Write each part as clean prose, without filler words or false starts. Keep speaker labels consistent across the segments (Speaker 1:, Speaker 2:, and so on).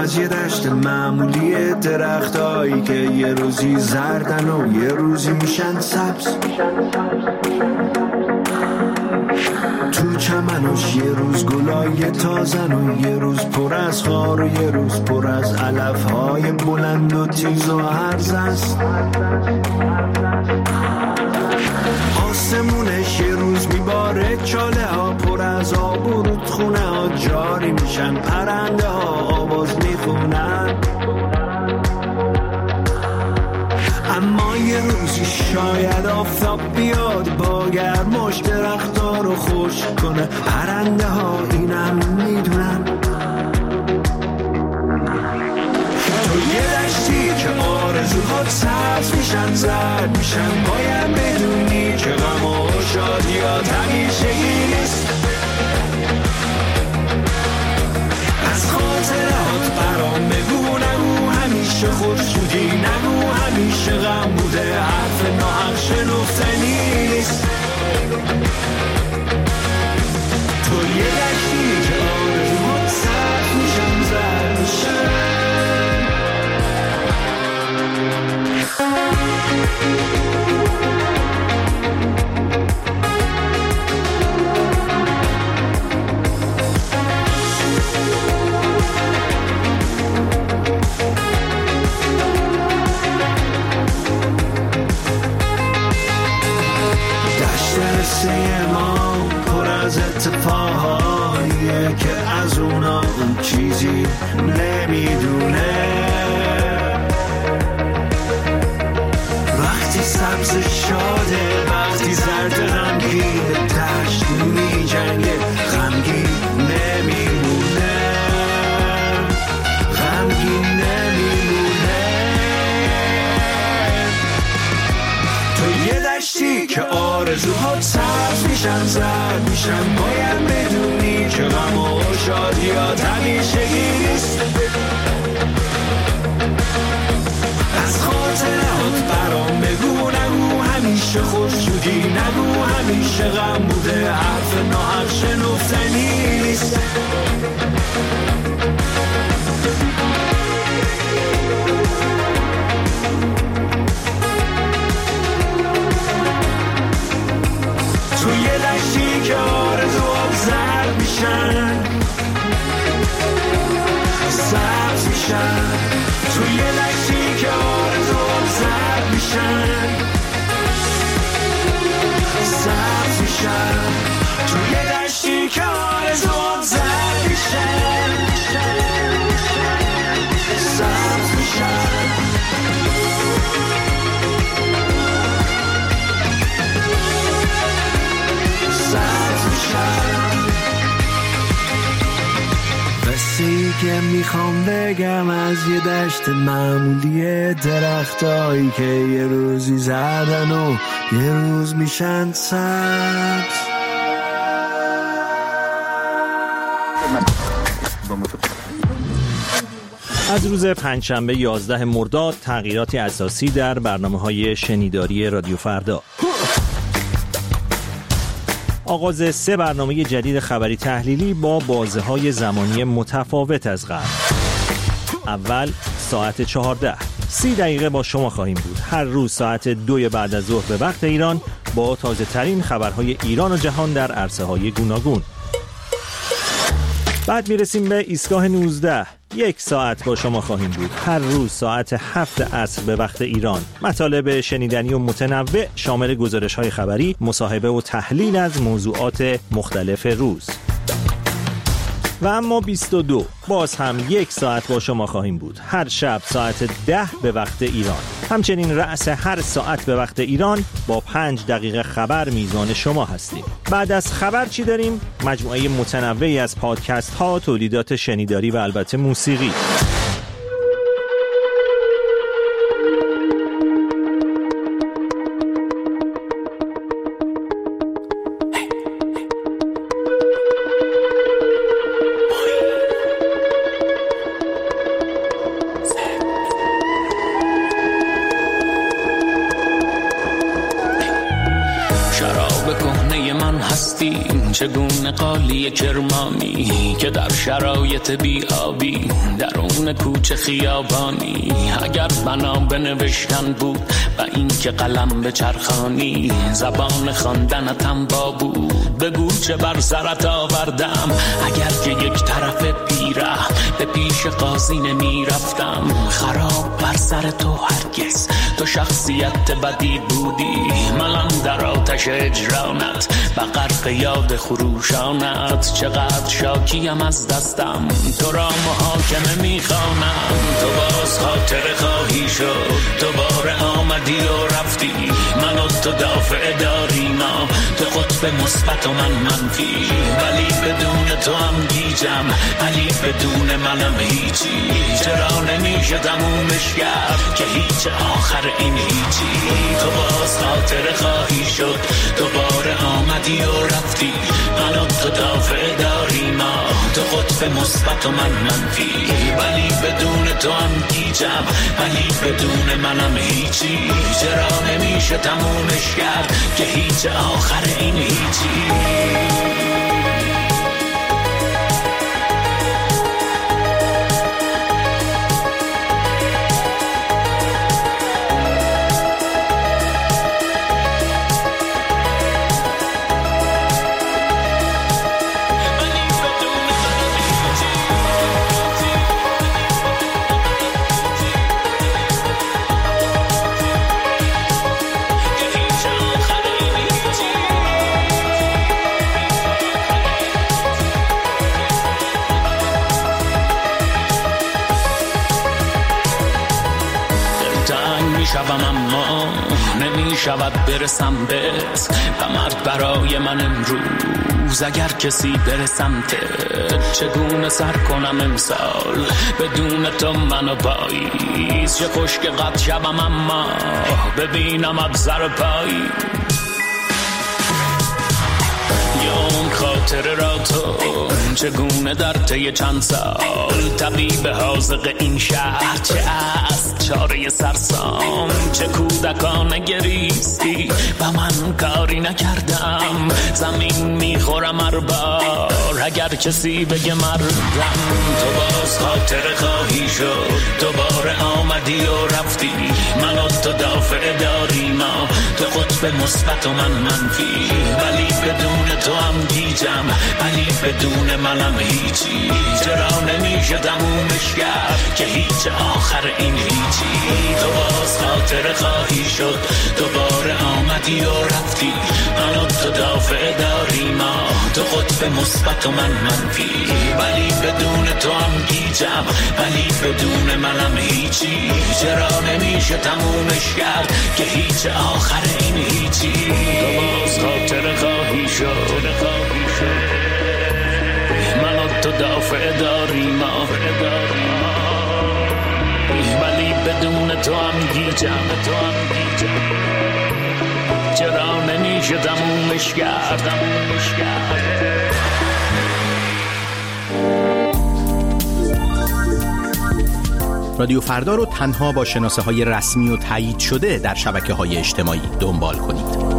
Speaker 1: از یه دشت معمولی، درختایی که یه روزی زردن و یه روزی میشن سبز. تو چمنش یه روز گلای تازن و یه روز پر از خار و یه روز پر از علفهای بلند و تیز و هرز است. آسمونش یه روز میباره، چاله ها پر از آب و رودخونه ها جاری میشن، پرنده ها آواز میخونن. اما یه روزی شاید آفتاب بیاد با گرماش درخت‌ها رو خشک کنه، پرنده ها اینم میدونن. تو یه دشتی که آرزوهات سبز میشن زرد میشن، باید بدونی که غم و شادیات همیشگی نیست. از خاطرات برام بگو، نگو همیشه خوشحالی، نگو همیشه غم بوده، حرف ناحق شنفتنی نیست. تو یه دشتی که آرزوهات سبز میشن زرد میشن. ما پر از اتفاقاییه که از اونا اون چیزی نمیدونه. وقتی سبز شاده، وقتی زرد غمگین، دشت میجنگه غمگین نمیمونه، غمگین نمیمونه. تو یه دشتی که آرزوهات سبز میشن زرد میشن، باید بدونی که غم و شادیات همیشگی نیست. از خاطرات برام بگو، نگو همیشه خوشحالی، نگو همیشه غم بوده، حرف ناحق شنفتنی نیست. تو یه دشتی که آرزوات زرد میشن سبز میشن، تو یه دشتی که آرزوات زرد میشن سبز میشن، تو یه دشتی که آرزوات زرد میشن سبز میشن. قصه‌ای که میخوام بگم از یه دشت معمولی، درختایی که یه روزی زردن و یه روز میشن سبز.
Speaker 2: از روز پنجشنبه 11 مرداد تغییراتی اساسی در برنامه‌های شنیداری رادیو فردا. آغاز 3 برنامه جدید خبری تحلیلی با بازه‌های زمانی متفاوت از قبل. اول ساعت 14 30 دقیقه با شما خواهیم بود. هر روز ساعت 2 بعد از ظهر به وقت ایران با تازه ترین خبرهای ایران و جهان در عرصه‌های گوناگون. بعد میرسیم به ایستگاه 19. 1 ساعت با شما خواهیم بود. هر روز ساعت 7 عصر به وقت ایران. مطالب شنیدنی و متنوع شامل گزارش‌های خبری، مصاحبه و تحلیل از موضوعات مختلف روز. و اما 22 باز هم 1 ساعت با شما خواهیم بود. هر شب ساعت 10 به وقت ایران. همچنین رأس هر ساعت به وقت ایران با 5 دقیقه خبر میزان شما هستیم. بعد از خبر چی داریم؟ مجموعه متنوعی از پادکست ها، تولیدات شنیداری و البته موسیقی.
Speaker 3: من هستی، چگونه قالی کرمانی که در شرایط بی‌آبی درون کوچه خیابانی. اگر بنا بنوشتن بود و این که قلم به چرخانی، زبان خواندنتم با بود بگو چه بر سرت آوردم. اگر که یک طرف پیره به پیش قاضی نمی رفتم، خراب بر سر تو هرگز تو شخصیت بدی بودی. منم در آتش اجرانت و غرق یاد خروشانت، چقدر شاکیم از دستم تو را محاکمه میخوانم. تو باز خاطر خواهی شد، دوباره آمدی و رفتی، من و تو دافع داری ما، تو قطب مثبت و من منفی. ولی بدون تو هم گیجم، ولی بدون منم هیچی. چرا نمیشه تمومش کرد که هیچ آخر این هیچی. تو باز خاطر خواهی شد، دوباره آمدی و رفتی، من و تو دافع داری ما، تو قطب مثبت و من منفی. ولی بدون تو هم گیجم، ولی بدون منم هیچی. چرا نمیشه تمومش کرد که هیچ آخر این هیچی. اما نمیشود برسم بهت و مرد برای من امروز. اگر کسی بره سمتت، چگونه سر کنم امسال بدون تو منو پاییز. چه خوش که قد شبم اما ببینمت سر پایی. اون خاطره را تو چگونه در طی چند سال طبیب حاذق این شهر، چه از چاره سرسام، چه کودکانه گریستی و من کاری نکردم. زمین میخورم هر بار اگر کسی بگه مردم. تو باز خاطره خواهی شد، دوباره آمدی و رفتی، من و تو دافع داری ما، تو قطب مثبت و من منفی. ولی بدون تو هم گیجم، ولی بدون منم هیچی. چرا نمیشه تمومش کرد که هیچ آخر این هیچی. تو باز خاطره خواهی شد، دوباره آمدی و رفتی، من و تو دافع داری ما، تو قطب مثبت و من منفی. ولی بدون تو هم گیجم، ولی بدون منم هیچی. چرا نمیشه تمومش کرد که هیچ آخر این هیچی. تو باز خاطره خواهی شد، من و تو دافع داری ما، ولی بدون تو هم گیجم. چرا نمیشه تمومش کرد.
Speaker 4: رادیو فردا رو تنها با شناسه‌های رسمی و تایید شده در شبکه‌های اجتماعی دنبال کنید.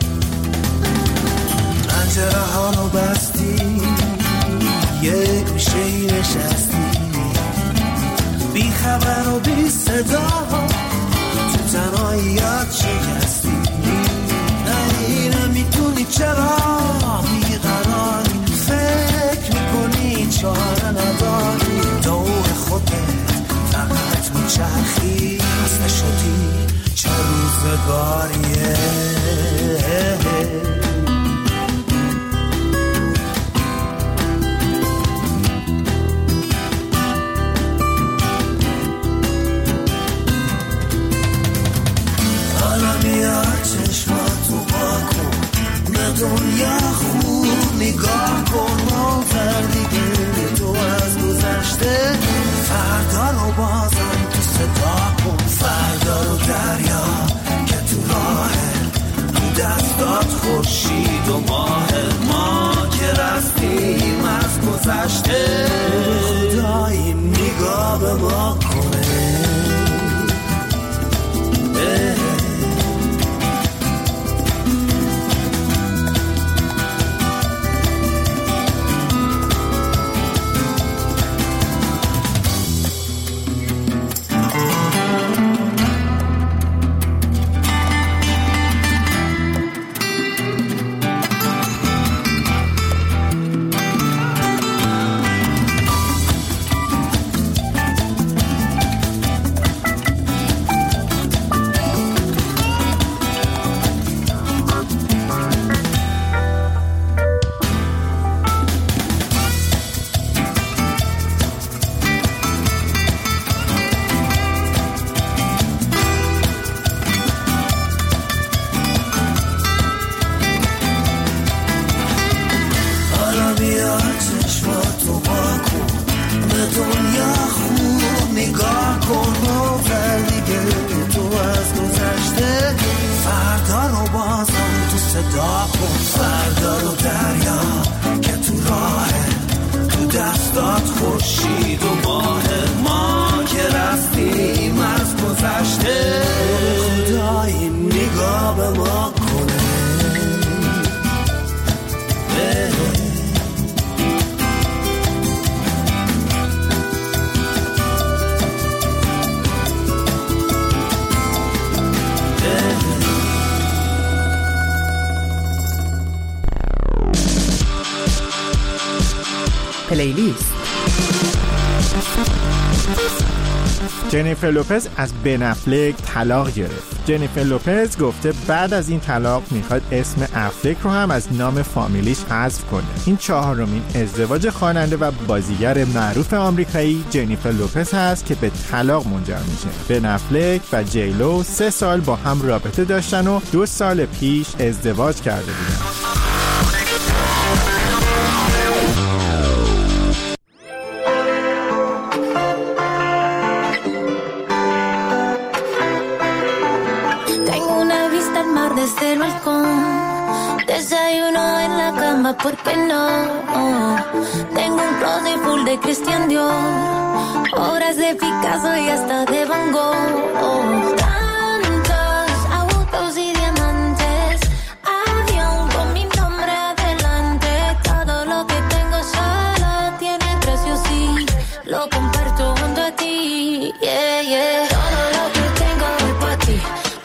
Speaker 1: یک میشه گوشه نشستی بی خبر و بی صدا تو تنهاییات شکستی نمیتونی چرا بیقراری فکر میکنی چاره نداری دور خودت فقط میچرخی خسته شدی چه روزگاریه دنیا خوب نگاه کن منظر دیگه تو از گذشته فردا رو بازم تو صدا کن فردا رو دریا که تو راهه تو دستات خورشید و ماه ما که رفتیم از گذشته خدایی نگاه به ما کنه
Speaker 5: پلیلیست.
Speaker 6: جنیفر لوپز از بن افلک طلاق گرفت. جنیفر لوپز گفته بعد از این طلاق میخواد اسم افلک رو هم از نام فامیلیش حذف کنه. این 4مین ازدواج خواننده و بازیگر معروف آمریکایی جنیفر لوپز هست که به طلاق منجر میشه. بن افلک و جیلو 3 سال با هم رابطه داشتن و 2 سال پیش ازدواج کرده بودن.
Speaker 7: Desde el balcón, desayuno en la cama, ¿por qué no? Tengo un closet full de Christian Dior, obras de Picasso y hasta de Van Gogh. Tantos autos y diamantes, avión con mi nombre adelante. Todo lo que tengo solo tiene precio, sí, lo comparto junto a ti, yeah, yeah. Todo lo que tengo es para ti.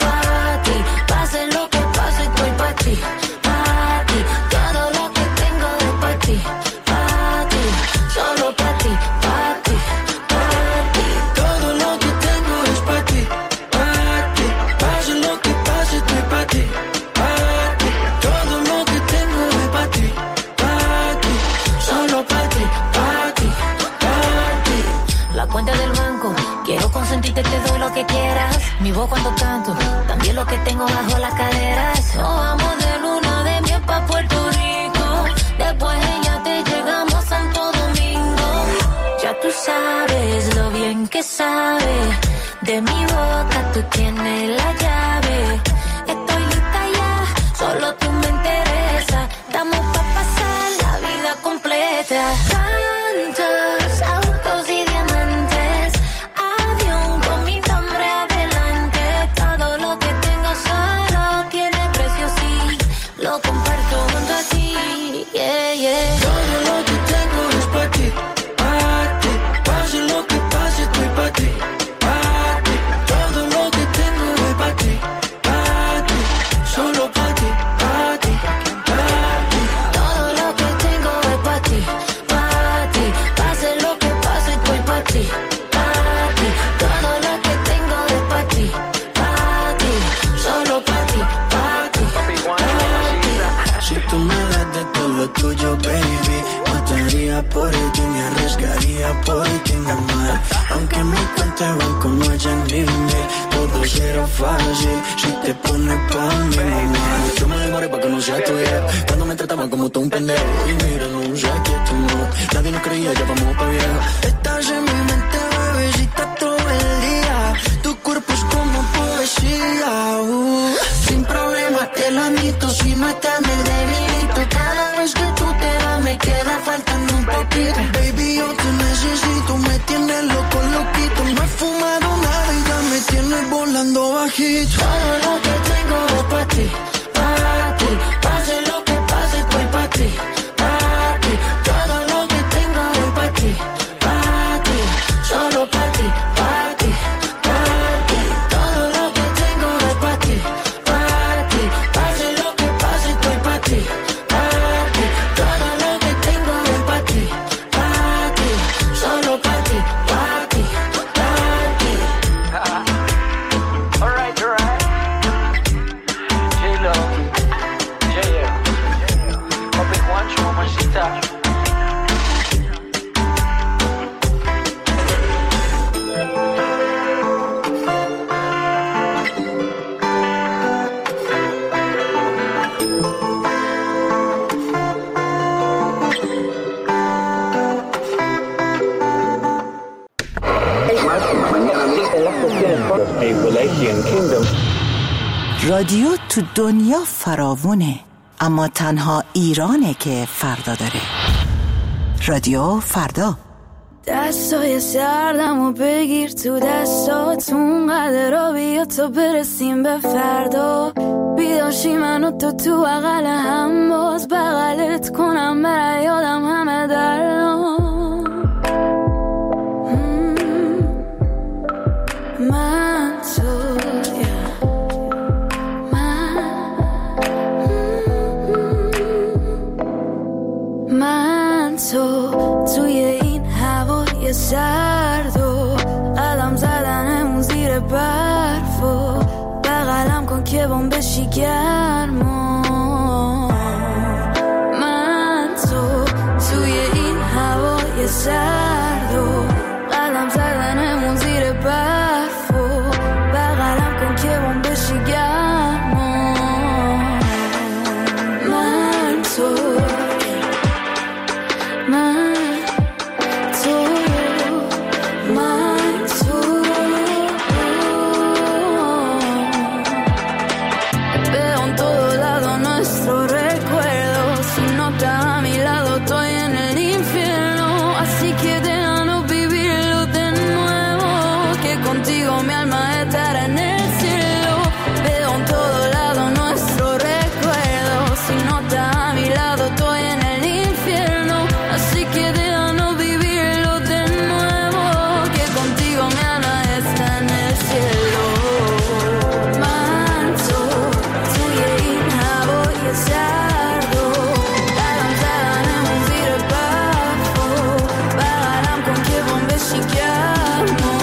Speaker 7: Todo lo que tengo es para ti, solo para ti, para ti, para ti. Todo lo que tengo es para ti, pase lo que pase, estoy para ti, todo lo que tengo es para ti, solo para ti, para ti, para ti. La cuenta del banco, quiero consentirte, te doy lo que quieras. Mi voz cuando canto, también lo que tengo bajo las caderas. Nos vamos de luna de miel pa' Puerto Rico, después ella te llegamos a Santo Domingo. Ya tú sabes lo bien que sabe, de mi boca tú tienes la llave. Estoy lista ya, solo tú me interesa. Estamos pa' pasar la vida completa. Tantos autos y diamantes, avión con mi nombre adelante. Todo lo que tengo solo tiene precio, sí, lo comparto junto a ti, yeah, yeah. Todo lo que tengo es para ti,
Speaker 1: lo tuyo, baby. Mataría por ti, me arriesgaría por ti, mi amor. Aunque mi cuenta de banco no haya límite, todo será fácil si te pones pa' mí, mamá. Yo me demoré pa' que no sea tuya, cuando me trataban como todo un pendejo. Y mira, no sé qué tu no, nadie nos creía, ya vamos pa' viejo. Estás en mi mente, bebecita, todo el día. Tu cuerpo es como poesía, sin problema te lo admito, si no está en el delito. Cada vez que tú te vas me queda faltando un poquito. Baby, yo te necesito, me tienes loco, loquito. No he fumado nada y ya me tienes volando bajito.
Speaker 7: Todo lo que tengo es pa' ti, pa' ti. Pase lo que pase, estoy pa' ti, pa' ti. Todo lo que tengo es pa' ti, pa' ti. Solo pa' ti, pa' ti, pa' ti. Todo lo que tengo es pa' ti, pa' ti. Pase lo que pase, estoy pa' ti, pa' ti. Todo lo que tengo es pa' ti, pa' ti. Solo pa' ti, pa' ti, pa' ti.
Speaker 3: Alright. J-Lo, J-L, Papi Juancho, mamacita.
Speaker 5: رادیو تو دنیا فراوونه، اما تنها ایرانه که فردا داره. رادیو فردا.
Speaker 8: دستای سردمو بگیر تو دستاتون، قدر بیا تا برسیم به فردا. بیداشی منو تو بغل هم، باز بغلت کنم برای یادم همه دردام. من تو من تو توی این هوای سرد و قدم زدنمون زیر برف و بغلم کن که بام بشی گرما. من تو توی این هوای سرد و قدم زدنمون زیر برف و بغلم کن که بام بشی گرما. من تو veo en todo lado nuestro recuerdo. Si no estás a mi lado estoy en el infierno. Así que déjanos vivirlo de nuevo, que contigo mi alma estará en el cielo. Veo en todo lado nuestro recuerdo. Si no estás a mi lado estoy en el infierno. Así que déjanos vivirlo de nuevo, que contigo mi alma está en el cielo. Manso, توی این هوای سرد و قدم زدنمون زیر برف و بغلم کن که بام بشی گرما.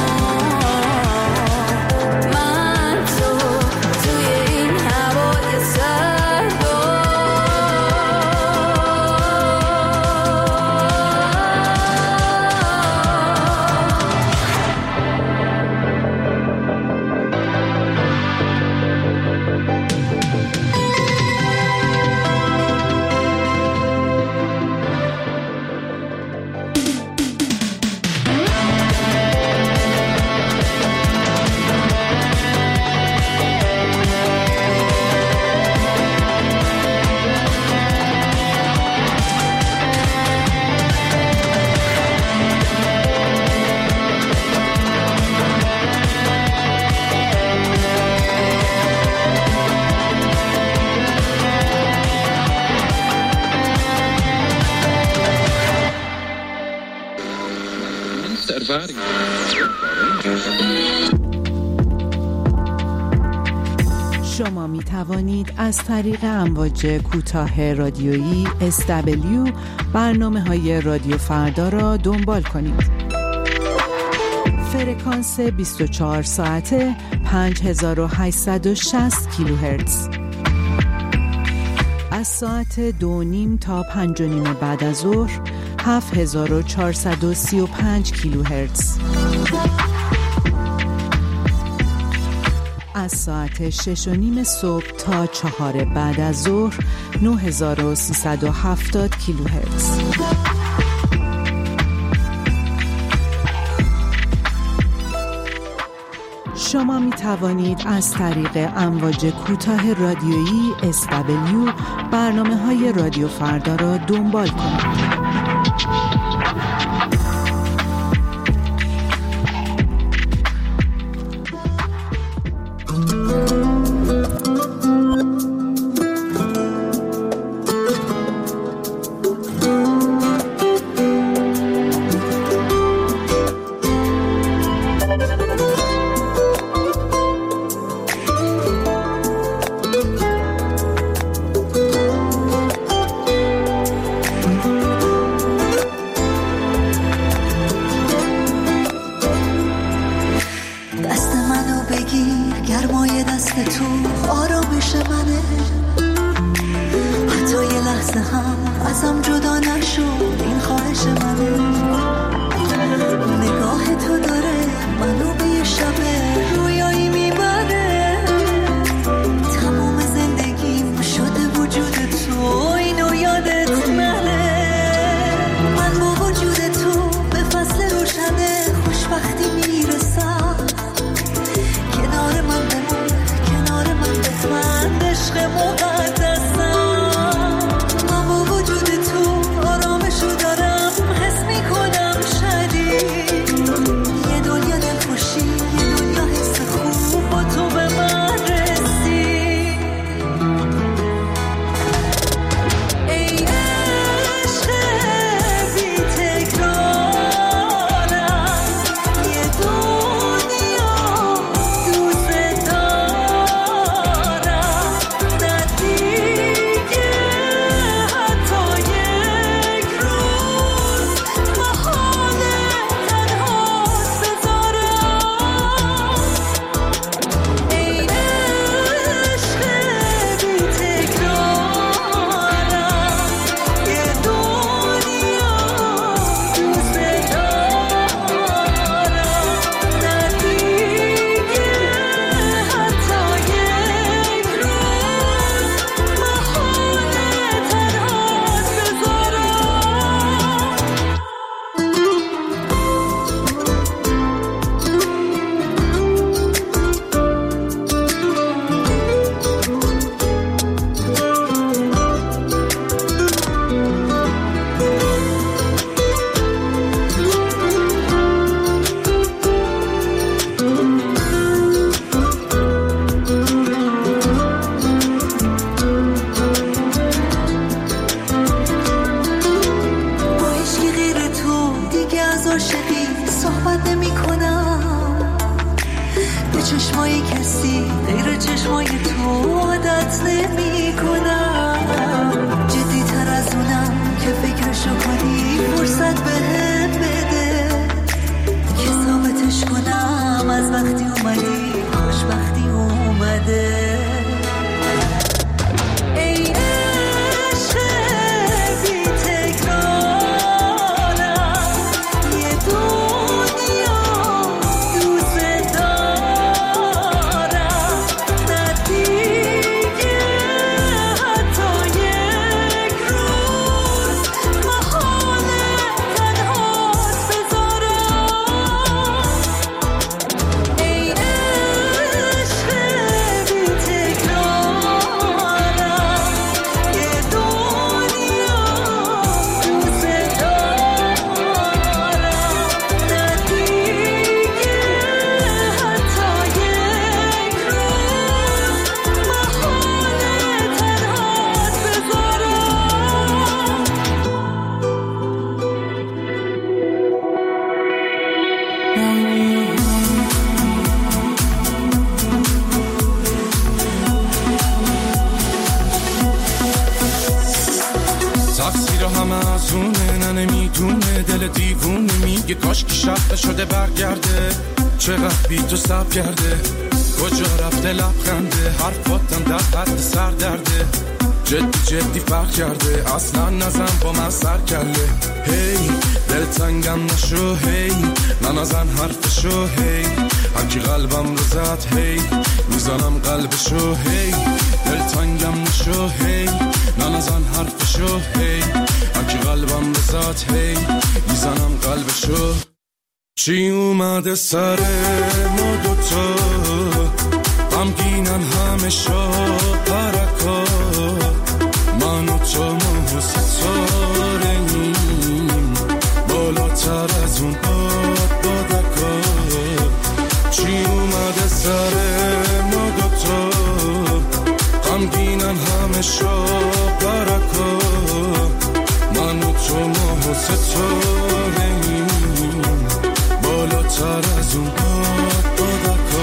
Speaker 8: من تو توی این هوای سرد و
Speaker 9: شما می توانید از طریق امواج کوتاه رادیویی SW برنامه‌های رادیو فردا را دنبال کنید. فرکانس 24 ساعته 5860 کیلوهرتز. از ساعت 2:30 تا 5:30 بعد از ظهر 7435 کیلوهرتز. از ساعت 6:30 صبح تا 4 بعد از ظهر 9370 کیلوهرتز. شما می توانید از طریق امواج کوتاه رادیویی SW برنامه‌های رادیو فردا را دنبال کنید.
Speaker 10: نمیدونه دل دیوونه میگه کاش که شب شده برگرده چقدر بی تو سب کرده کجا رفته لبخنده حرفاتم در حد سر درده جدی فرق کرده، اصلا نزن با من سر کله. هی دلتنگم نشو، هی نزن حرفشو، هی هرکی قلبم رو زد، هی میزنم قلبشو، هی دلتنگم نشو، هی نزن حرفشو، هی هرکی قلبم رو زد، هی میزنم قلبشو. چی اومده سر ما دوتا، غمگینن همه شب حرکا، من و تو ما ستاره‌ایم بالاتر از اون بادکا. چی اومده سر ما دوتا، غمگینن همه شب حرکا، من و تو ما ستاره‌ایم بالاتر از اون بادکا.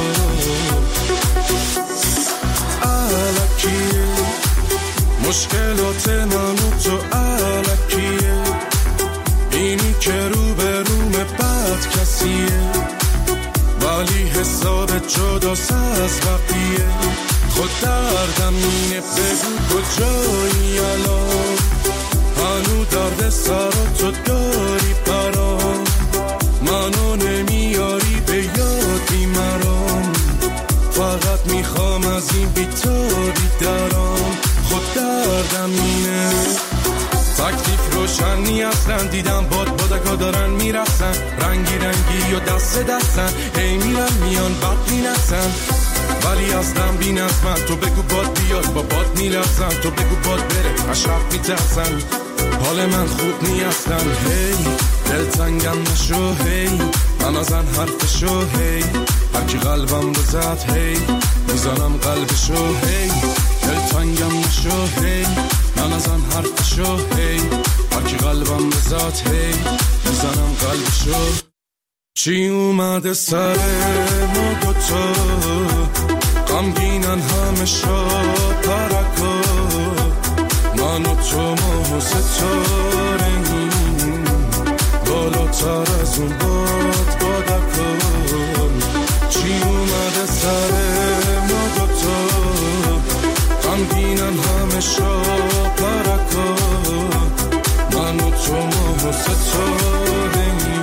Speaker 10: الکیه مشکلات من و تو، الکیه اینی که رو به روم بد کسیه، ولی حساب جداست از بقیه. خود دردم اینه بگو کجایی الان، هنو درد سر تو داری برام، منو نمیاری به یادی مرام، فقط میخوام از این بیتاری درام. خود دردم اینه تکلیف روشنی اصلا، دیدم بادکا دارن میرسن، رنگی و دست دستن، هی میرن میان بد مینسن، ولی اصلا بی نظمن. تو بگو باد بیاد با باد میرسن، تو بگو باد بره اشرف میترسن، حال من خوب نی اصلا. هی دلتنگم نشو، هی نزن حرفشو، هی هرکی قلبم رو زد، هی میزنم قلبشو، هی دلتنگم نشو، هی نزن حرفشو، هی هرکی قلبم رو زد، هی میزنم قلبشو. چی اومده سر ما دوتا، غمگینن همه شب حرکا، من و تو ما ستاره‌ایم بالاتر از اون بادکا. چی اومده سر ما دوتا، غمگینن همه شب حرکا، من و تو ما ستاره‌ایم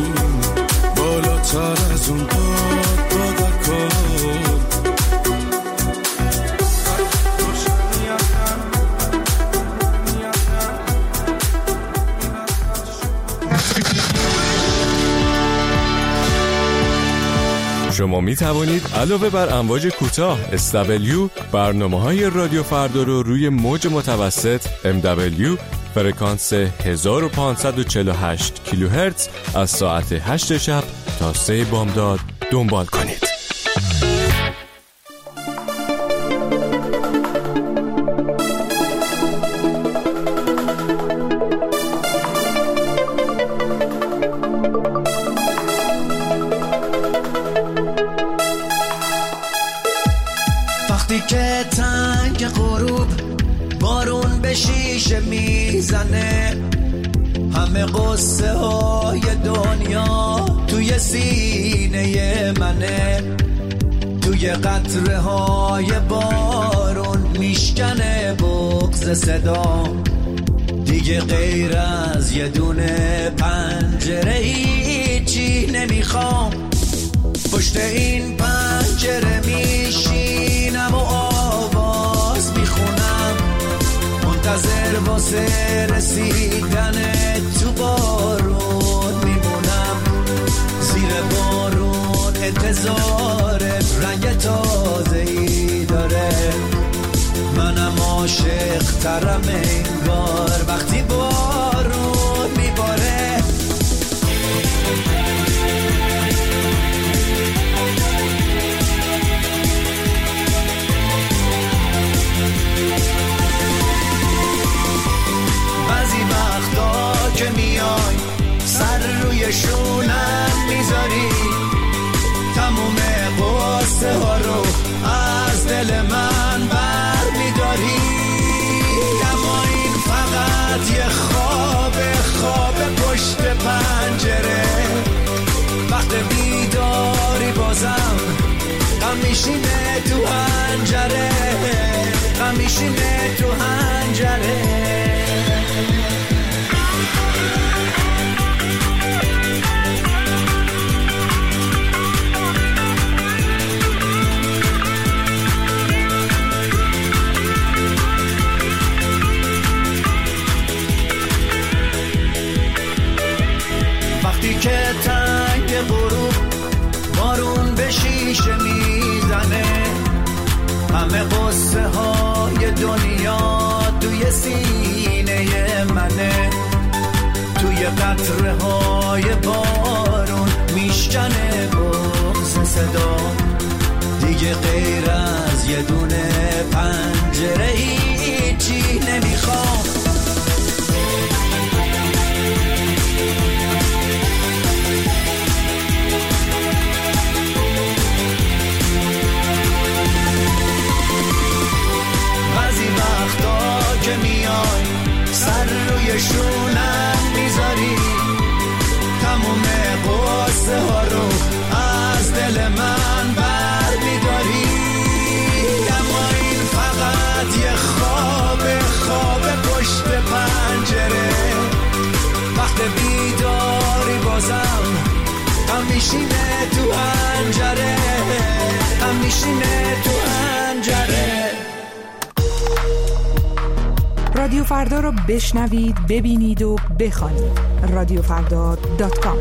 Speaker 10: بالاتر از اون بادکا.
Speaker 11: شما می توانید علاوه بر امواج کوتاه SW برنامه‌های رادیو فردا رو روی موج متوسط MW فرکانس 1548 کیلوهرتز از ساعت 8 شب تا 3 بامداد دنبال کنید.
Speaker 1: وقتی که تنگ غروب بارون به شیشه میزنه، همه قصه های دنیا توی سینه منه، توی قطره های بارون میشکنه بغض صدا، دیگه غیر از یه دونه پنجره هیچی نمیخوام، پشت این پنجره میشینم و آواز میخونم، منتظر واسه رسیدن تو بارون میمونم، زیر بارون انتظار رنگ تازه‌ای داره، منم عاشق ترم انگار وقتی بارون میباره. بعضی وقتا که میای سر روی شونم میذاری، تموم قصه ها رو از دل من بر میداری، اما این فقط یه خواب پشت پنجره، وقت بیداری بازم غم میشینه تو حنجره، غم میشینه تو حنجره. همه قصه های دنیا توی سینه منه، توی قطره های بارون میشکنه بغض صدا، دیگه غیر از یه دونه پنجره هیچی نمیخوام. بعضی وقتا که میای سر روی شونم میذاری، تموم قصه ها رو از دل من بر میداری، اما این فقط یه خواب پشت پنجره، وقت بیداری بازم هم میشینه تو پنجره، هم میشینه تو پنجره.
Speaker 12: رادیو فردا رو بشنوید، ببینید و بخوانید. radiofrda.com.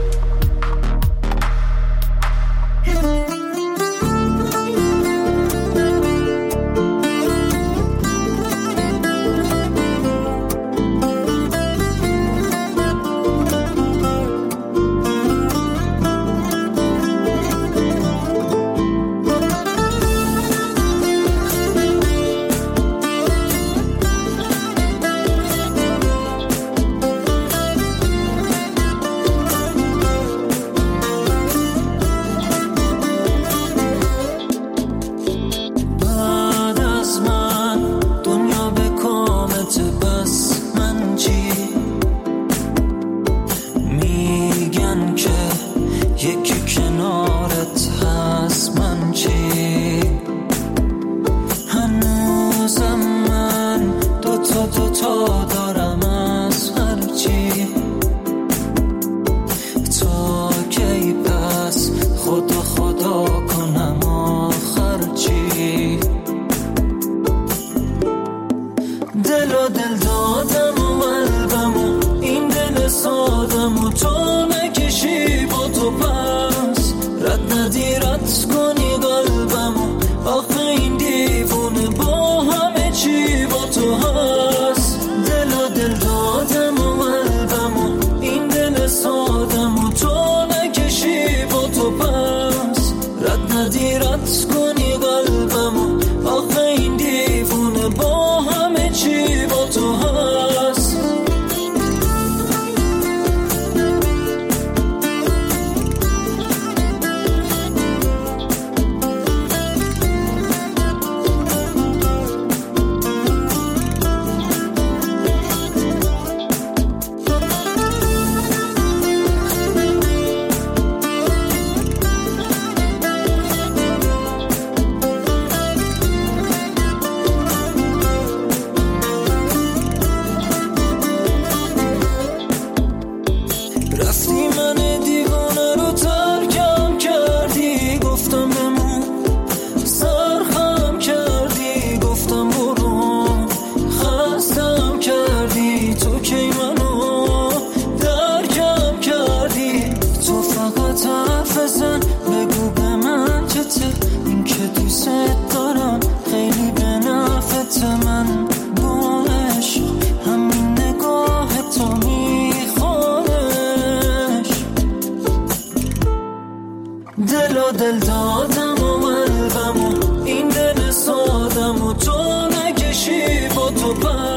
Speaker 1: دل دادم و قلبم و این دل سادم و تو نکشی با تو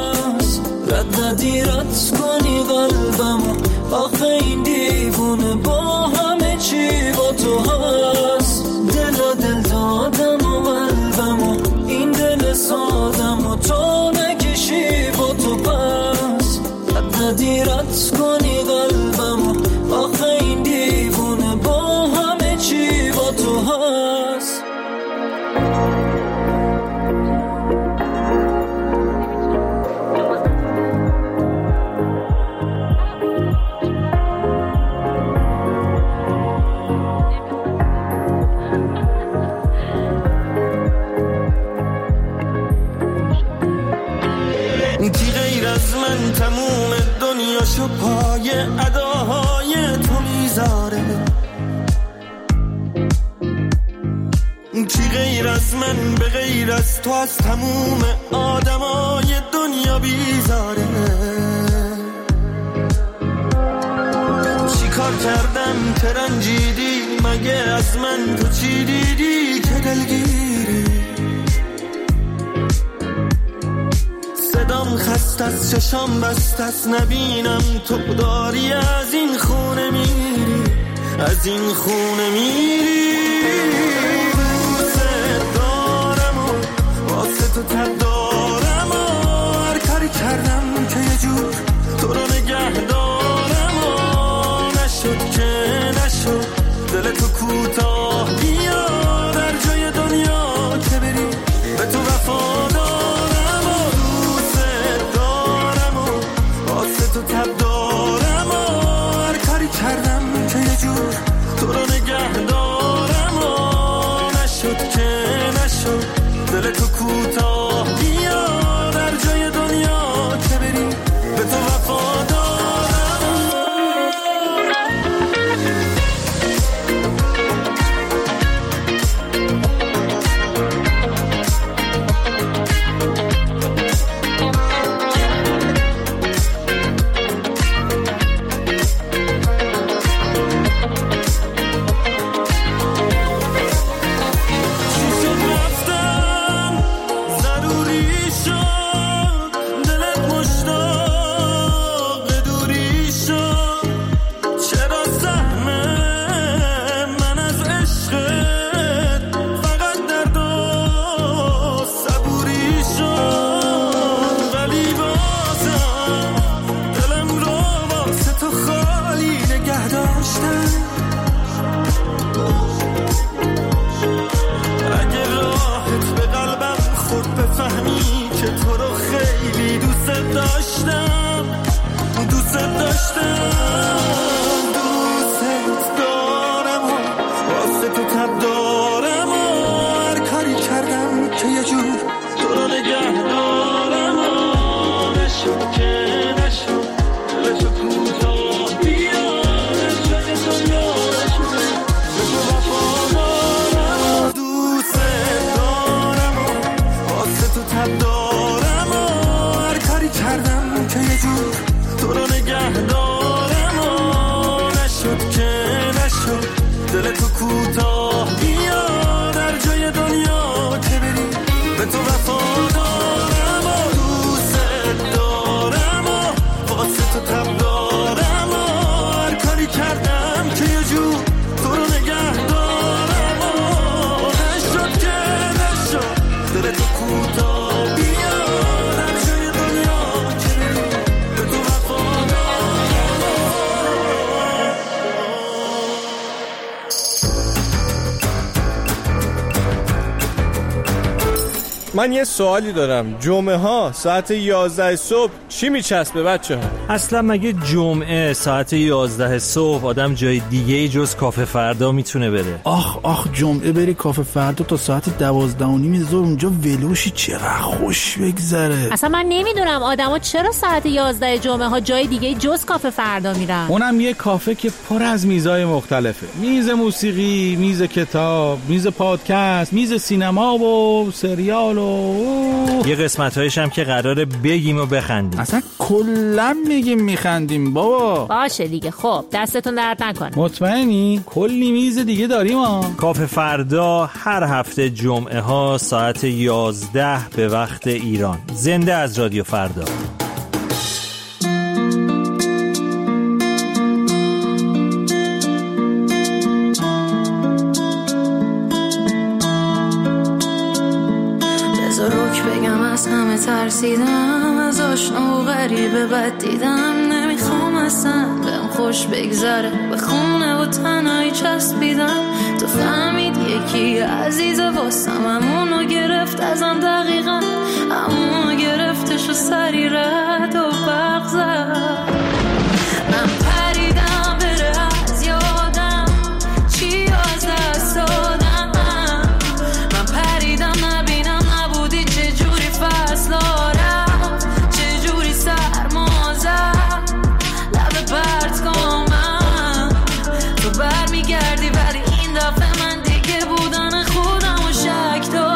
Speaker 1: پس رد ندی رد کنی قلبم و آخه این دیوونه با همه چی با تو هست. دل دادم و قلبم و این دل سادم و تو نکشی با تو پس رد ندی رد کنی قلبم و آخه این دیوونه با همه چی با تو هست.
Speaker 10: کی غیر از من تموم دنیاشو پای اداهای تو میذاره، کی غیر
Speaker 1: از من به غیر از تو از تموم آدمای دنیا بیزاره. چی کار کردم که رنجیدی؟ مگه از من تو چی دیدی که دلگیری؟ صدام خسته از چشام بست از نبینم تو داری از این خونه میری، از این خونه میری. دوست دارم و واسه تو تب دارم و هر کاری کردم که یه جور تو رو نگه دارم و نشد که نشد دل تو کوتاه بیا در جای دنیا که بری به تو وفادارم و دوست دارم و واسه تو تب دارم و هر کاری کردم که یه جور تو رو نگه دارم و نشد که نشد دل تو کوتاه بیا در جای دنیا که بری به تو وفادارم.
Speaker 13: من یه سوالی دارم. جمعه ها ساعت 11 صبح چی میچسبه بچه ها؟
Speaker 2: اصلا مگه جمعه ساعت 11 صبح آدم جای دیگه جز کافه فردا میتونه بره؟
Speaker 14: آخ جمعه بری کافه فردا تا ساعت 12:30 ظهر اونجا ولوشی چقدر خوش بگذره.
Speaker 15: اصلا من نمیدونم آدما چرا ساعت 11 جمعه ها جای دیگه جز کافه فردا میرن.
Speaker 14: اونم یه کافه که پر از میزای مختلفه. میز موسیقی، میز کتاب، میز پادکست، میز سینما و سریال و
Speaker 2: یه قسمت‌هایش هم که قراره بگیم و بخندیم.
Speaker 14: اصلا کلا میگیم میخندیم بابا.
Speaker 15: باشه دیگه. خب دستتون درد نکنه.
Speaker 14: مطمئنی؟ کلی میز دیگه داریم ها.
Speaker 2: کافه فردا هر هفته جمعه ها ساعت 11 به وقت ایران. زنده از رادیو فردا.
Speaker 8: از همه ترسیدم، از آشنا و غریبه بد دیدم. نمیخوام اصلا بهم خوش بگذره، به خونه و تنهایی چسبیدم. تو فهمید یکی عزیز واسم، همونو گرفت ازم دقیقا، همونو گرفتش و سری رد و برق زد. من پریدم بره از یادم، چی از دست دادم. من پریدم نبینم نبودی، چجوری فصلارم، چجوری سرما زد لب پرت کنم. تو برمیگردی ولی این دفعه من دیگه بودن خودم و شک دارم.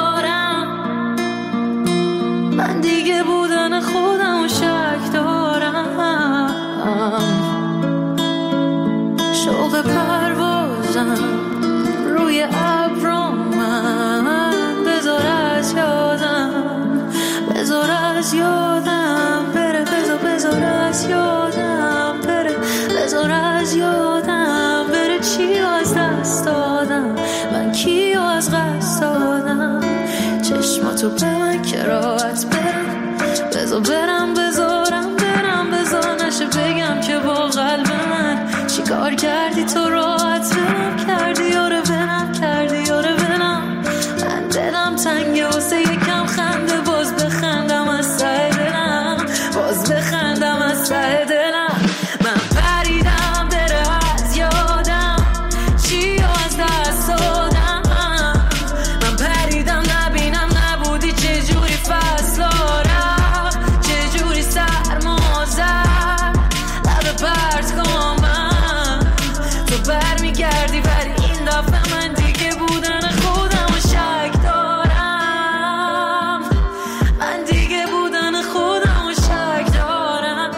Speaker 7: از یادم بره چی از دست دادم، من کی از قصد دادم. چشماتو به من که راحت برم، بذار برم بذارم برم، بذار نشه بگم که با قلب من چی کار کردی تو راحت برم کردی یاره برم کردی یاره برم. من دلم تنگه واسه یکم خنده، باز بخندم از ته دلم، باز بخندم از ته دلم. من پریدم بره از یادم چی از دست دادم، من پریدم نبینم نبودی چجوری فصلا رفت، چجوری سرما زد لب پرت کن من، تو برمیگردی ولی این دفعه من دیگه بودن خودم و شک دارم، من دیگه بودن خودم و شک دارم.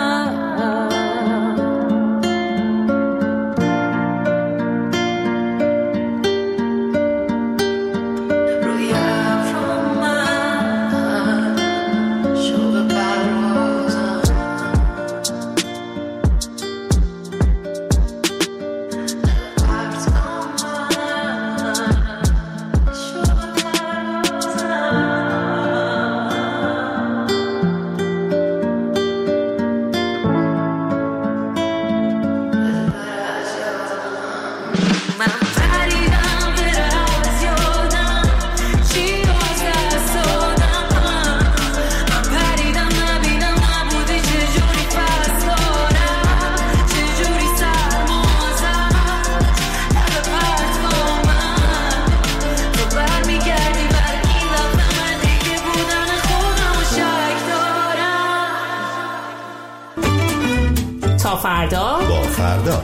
Speaker 7: روی ابرو من شوق پروازم، پرت کن من شوق پروازم. من پریدم بره از یادم چی از دست دادم، من پریدم نبینم نبودی چجوری فصلا رفت، چجوری سرما زد لب پرت کن من، تو برمیگردی ولی این دفعه من دیگه بودن خودم و شک دارم.
Speaker 15: تا فردا
Speaker 4: با فردا.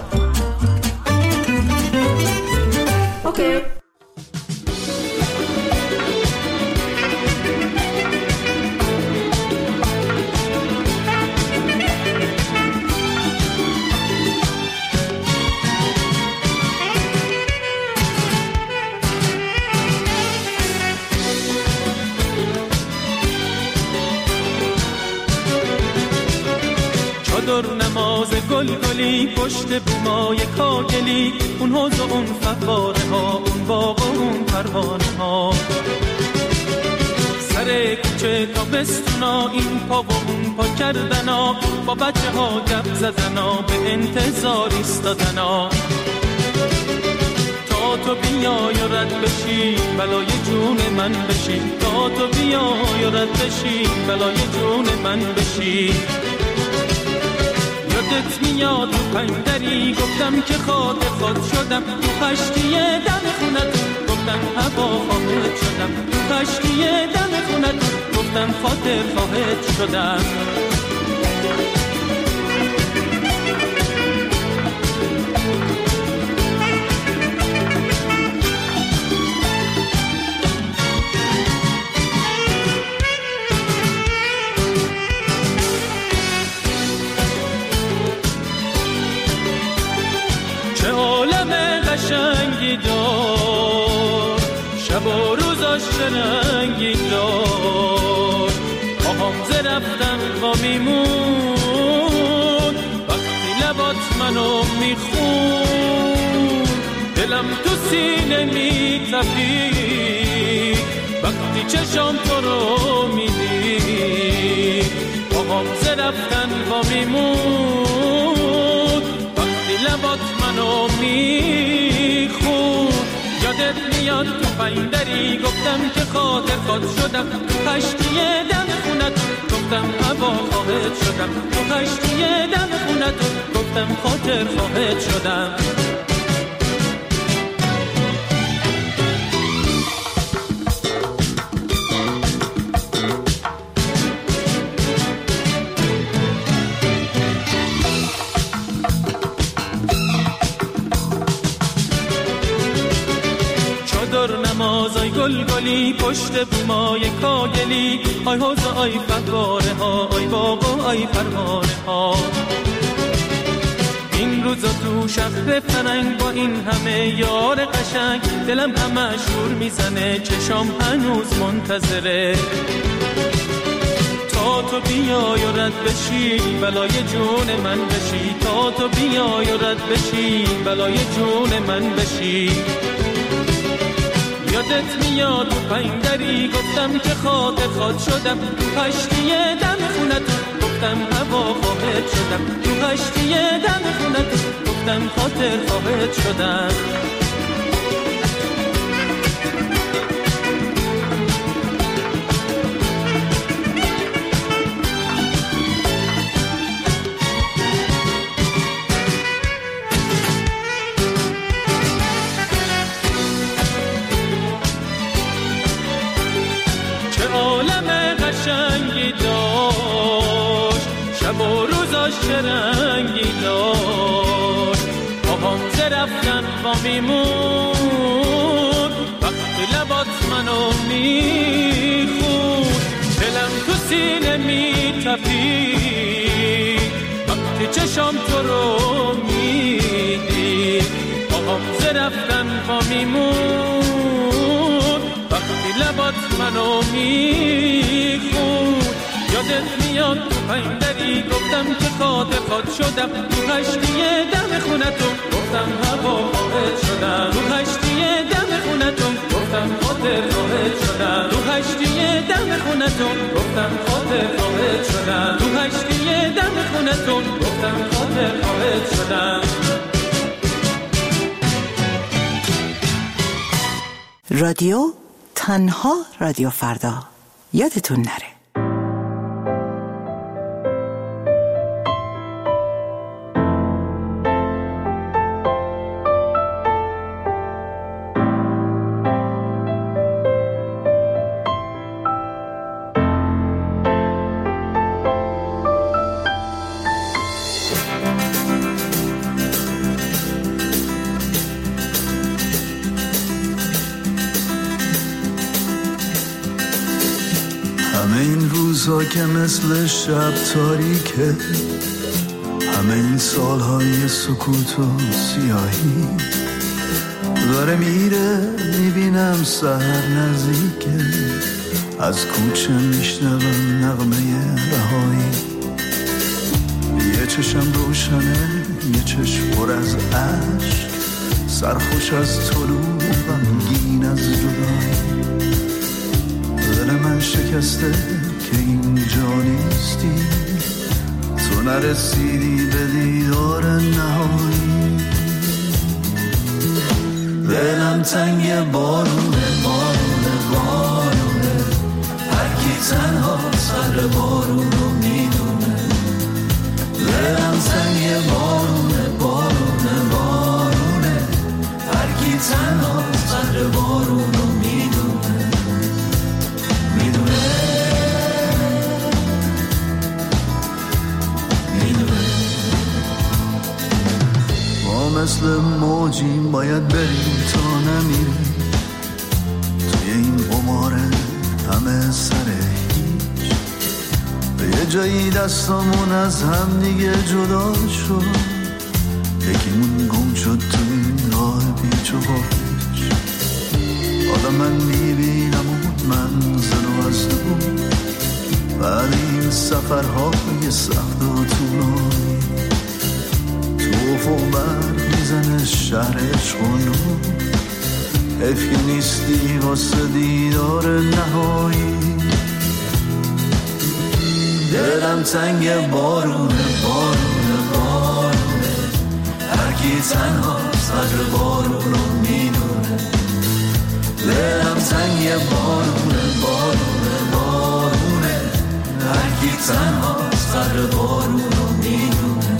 Speaker 15: اوکی.
Speaker 16: چادر نماز گلگلی پشت بومای کاگلی، اون حوض و اون فواره ها، اون باغ و اون پروانه ها، سر کوچه تا بستونا، این پا و اون پا کردنا، با بچه ها گپ زدنا، به انتظار ایستادنا تا تو بیای و رد بشی بلای جون من بشی، تا تو بیای و رد بشی بلای جون من بشی. یادت میاد تو پندری گفتم که خاطر خود شدم، تو خشکی دم خونت گفتم هوا خواهد شدم، تو خشکی دم خونت گفتم خاطر خواهد شدم. قشنگی دار شب و روزاش رنگی دار، آهام ز رفتن با میمون وقتی لبات منو میخون، دلم تو سینه میتپید وقتی چشام تو رو میدید، آهام ز رفتن با میمون وقتی لبات منو میخون. یادت میاد تو پندری گفتم که خاطر خود شدم، تو خشکی دم خونت گفتم هوا خواهد شدم، تو خشکی دم خونت گفتم خاطر خواهد شدم. نمازای گلگلی پشت بومای کاگلی، آی حوض آی فواره ها، آی باغ آی پروانه ها. این روزا تو شهر فرنگ با این همه یار قشنگ، دلم همه شور میزنه چشام هنوز منتظره تا تا تو بیای و رد بشی بلای جون من بشی، تا تو بیای و رد بشی بلای جون من بشی. یادت میاد تو پیندری گفتم که خاطر خواد شدم، تو کشتی دم خونتون گفتم هوا خواهد شدم، تو کشتی دم خونتون گفتم خاطر خواهد شدم. قشنگی داشت شب و روزاش چه رنگی داشت، آهام رفتن با میمون وقتی لبات منو میخون، دلم تو سینه میتپید وقتی چشام تو رو میدید، آهام رفتن با میمون وقتی لبات منو میخون. یادت میاد تو پیندری گفتم که خاطر خواد شدم، تو کشتی دم خونتون گفتم هوا خواهد شدم، تو کشتی دم خونتون گفتم خاطر خواهد شدم، تو کشتی دم خونتون گفتم خاطر خواهد شدم، تو کشتی دم خونتون گفتم خاطر خواهد شدم.
Speaker 5: رادیو تنها رادیو فردا، یادتون نره.
Speaker 1: همه این روزها که مثل شب تاریکه، همه این سالهای سکوت و سیاهی داره میره، میبینم سحر نزدیکه، از کوچه میشنوم نغمه رهایی. یه چشم روشنه، یه چشم پر از عشق، سرخوش از طلوع غمگین از جدایی. دل من شکسته که اینجا نیستی، تو نرسیدی به دیدار نهایی. دلم تنگ بارونه بارونه بارونه، هرکی تنها سر بارونو میدونه. دلم تنگ بارونه بارونه بارونه، هرکی تنها سر بارونو میدونه. مثل موجیم باید بریم تا نمیریم توی این قماره همه سر هیچ. به یه جایی دستامون از هم دیگه جدا شد، یکیمون گم شد تو این راه پیچ و پاچ. حالا من میبینم اون منزل و از دور، بعد این سفرهای سخت و طولانی. افق برق میزنه شهر عشق و نور، حیف که نیستی واسه دیدار نهایی. دلم تنگ بارونه بارونه بارونه، هرکی تنها صدر بارونو میدونه. دلم تنگ بارونه بارونه بارونه، هرکی تنها صدر بارونو میدونه.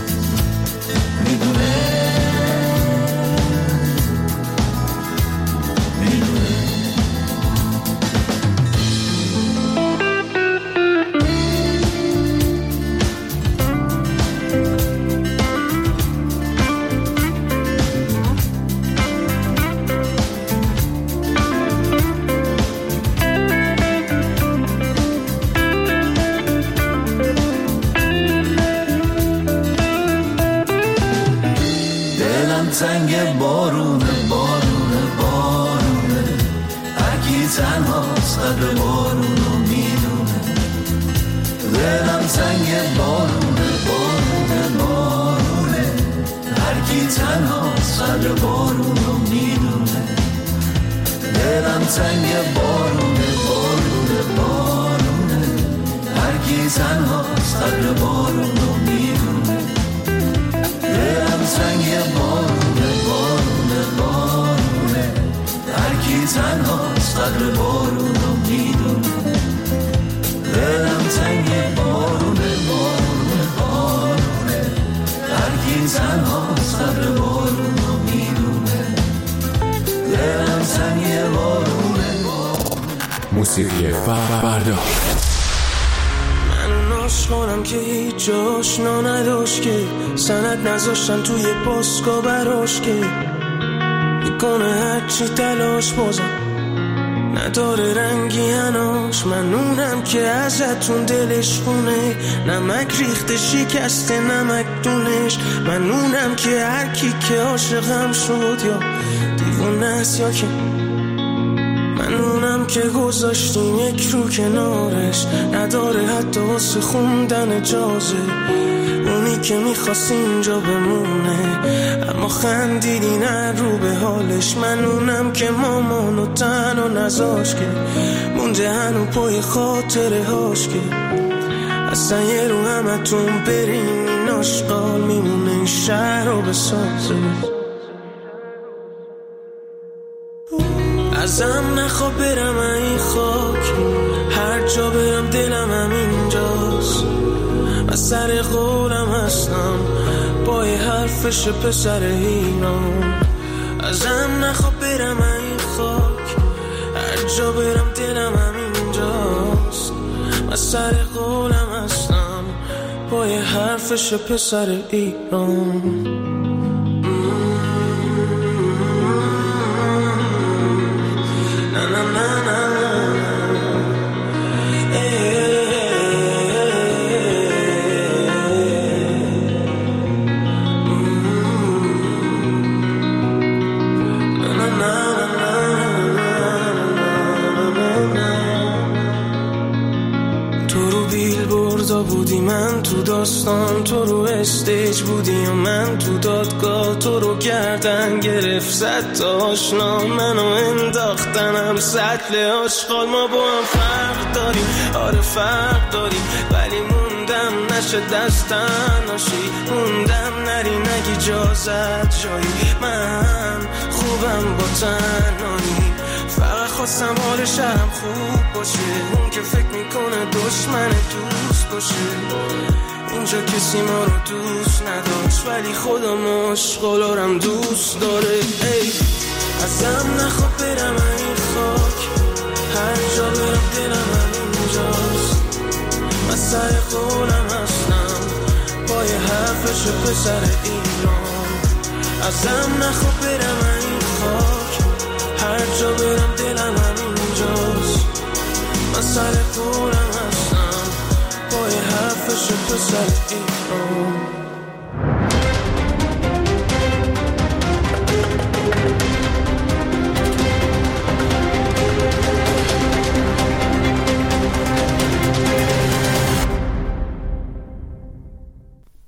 Speaker 1: تنگ بارونه بارونه بارونه، هرکی تنها صدر بارونو میدونه. سنگ بارونه بارونه بارونه، هر کی تنها قدر بارونو میدونه. دلم سنگ بارونه بارونه بارونه، هر کی تنها قدر بارونو میدونه. دلم سنگ بارونه بارونه بارونه، هر کی تنها قدر بارونو میدونه. دلم سنگ بارونه بارونه بارونه، هر کی تنها قدر بارونو میدونه. دلم سنگ بارونه بارونه.
Speaker 11: موسیقی فردا.
Speaker 17: من عاشقانم که هیچ جاشنا نداشت، که سند نذاشتن توی پاسکا براش، که میکنه هرچی تلاش بازم نداره رنگی هناش. من اونم که ازتون دلش خونه، نمک ریخته شکسته نمک دونش. من اونم که هر کی که عاشقم شد یا دیوونه است یا که، من اونم که گذاشتیم یک رو کنارش، نداره حتی واسه خوندن اجازه. اونی که میخواست اینجا بمونه اما خندیدی نه رو به حالش. من اونم که مامانو تنها نذاش، که مونده هنو پای خاطره هاش، که اصلا یه رو همتون برین این آشقال میمونه این شهر رو بسازه. ازم نخوا برم این خاک، هر جا برم دلم همینجاست. من سر قولم هستم با یه حرفش پسر ایران. ازم نخوا برم این خاک، هر جا برم دلم همینجاست. من سر قولم هستم با یه حرفش پسر ایران. بودی من تو داستان، تو رو استیج بودی و من تو دادگاه. تو رو گردن گرفت صد تا آشنا، منو انداختنم سطل آشغال. ما با هم فرق داریم، آره فرق داریم، ولی موندم نشه دستن ناشی. موندم نری نگی اجازت جایی، من خوبم با تنهایی. فقط خواستم حال شهرم خوب باشه، اون که فکر میکنه دشمن دوست باشه. اینجا کسی ما رو دوست نداشت، ولی خودم عاشقالارم دوست داره. ای ازم نخوا برم این خاک، هر جا برم دلم همینجاست. من سر قولم هستم با یه حرفش پسر ایران. ازم نخوا برم این خاک، هر جا برم دلم همینجاست. من سر قولم هستم با یه حرفش پسر ایران.